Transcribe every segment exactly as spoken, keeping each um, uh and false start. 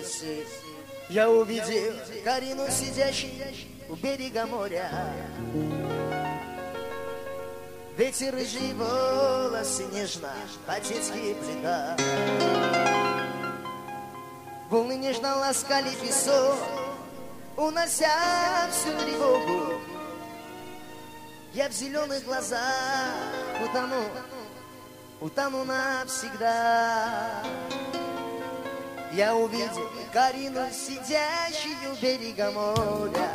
лесе я увидел Карину, сидящей у берега моря. Эти рыжие волосы нежно по-детски плетя, волны нежно ласкали песок, унося всю тревогу. Я в зеленых глазах утону, утону навсегда. Я увидел Карину, сидящую у берега моря.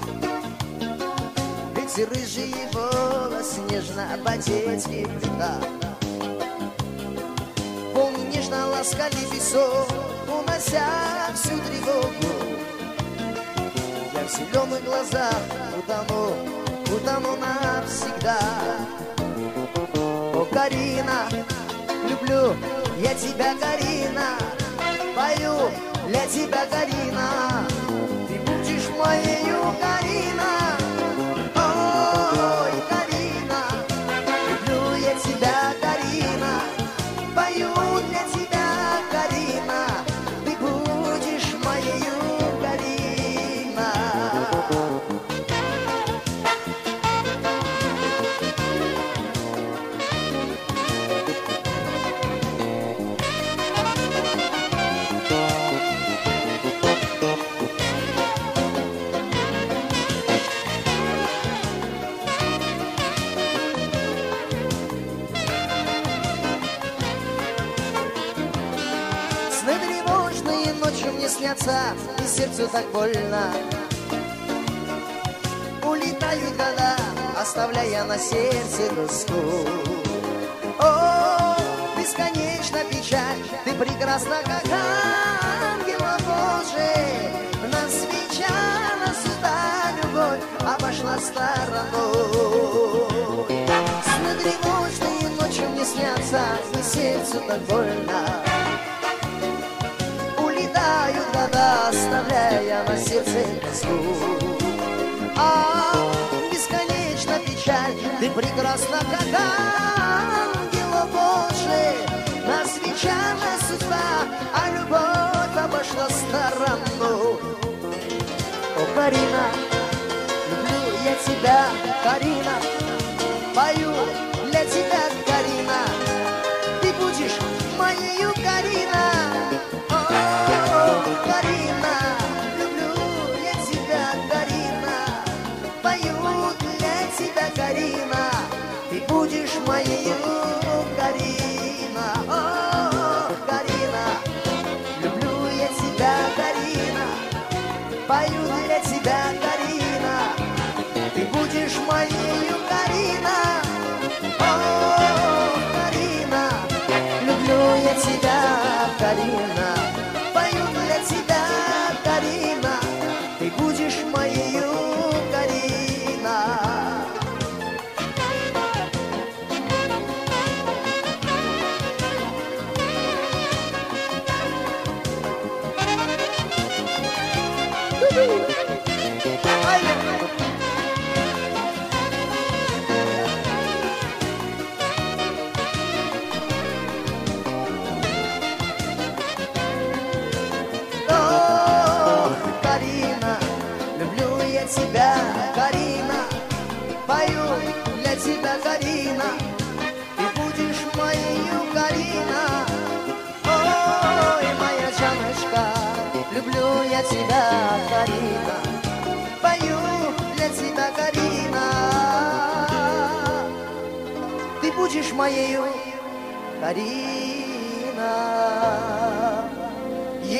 Эти рыжие волосы нежно по-детски плета, волны нежно ласкали песок, унося всю тревогу. Я в зеленых глазах утону, утону навсегда. О, Карина, люблю я тебя, Карина, пою для тебя, Карина, ты будешь моею, Карина. Ой, Карина, люблю я тебя, Карина, пою для тебя, Карина, ты будешь моею, Карина. Сны тревожные ночью мне снятся, и сердцу так больно. Улетают года, оставляя на сердце тоску. О, бесконечна печаль, ты прекрасна, как ангел Божий. Нас свеча, сюда любовь обошла стороной. Сны тревожные ночью мне снятся, и сердцу так больно. Улетают года, оставляя на сердце тоску. А бесконечна печаль, ты прекрасна, как ангел Божий. Нас венчала судьба, а любовь обошла сторону. О, Карина, люблю я тебя, Карина, пою для тебя, Карина, ты будешь моею, Карина. О, Карина, люблю я тебя, Карина, пою для тебя, Карина, ты будешь моею, Карина. О, Карина, люблю я тебя, Карина, пою для тебя, Карина, ты будешь моею, Карина. О, Карина, люблю я тебя, Карина, пою для тебя, Карина, ты будешь моею, Карина. Тебя, Карина, пою для тебя, Карина, ты будешь моею, Карина. Ой, моя Жанночка, люблю я тебя, Карина, пою для тебя, Карина, ты будешь моею, Карина.